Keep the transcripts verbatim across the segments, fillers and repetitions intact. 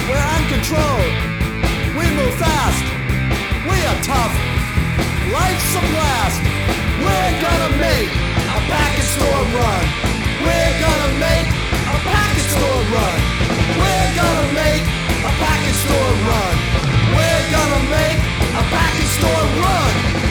we're uncontrolled. We move fast, we are tough. Life's a blast. We're gonna make a package store run. We're gonna make a package store run. We're gonna make a package store run. We're gonna make a package store run.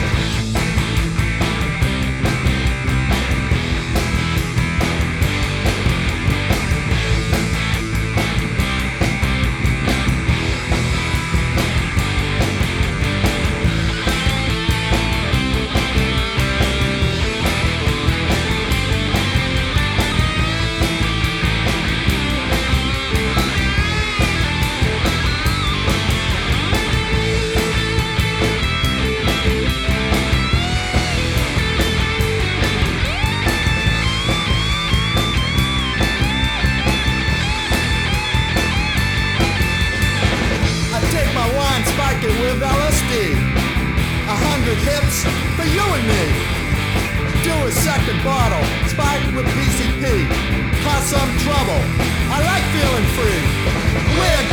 Spike it with L S D. A hundred hits for you and me. Do a second bottle, spiked with P C P. Cause some trouble, I like feeling free. We're